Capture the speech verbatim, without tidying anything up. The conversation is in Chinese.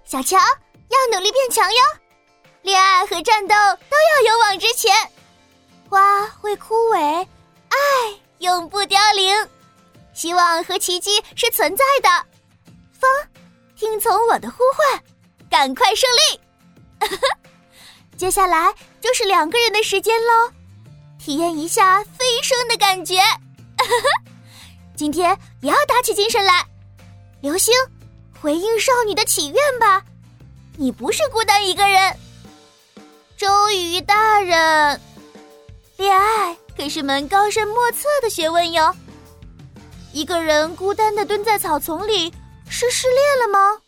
小强，要努力变强哟！恋爱和战斗都要勇往直前。花会枯萎，爱永不凋零。希望和奇迹是存在的。风，听从我的呼唤，赶快胜利！接下来就是两个人的时间咯，体验一下飞升的感觉。今天也要打起精神来。流星，回应少女的祈愿吧，你不是孤单一个人。周瑜大人，恋爱可是门高深莫测的学问哟。一个人孤单地蹲在草丛里，是失恋了吗？